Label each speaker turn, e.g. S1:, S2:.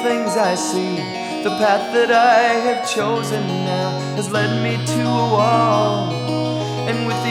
S1: things I see. The path that I have chosen now has led me to a wall, and with the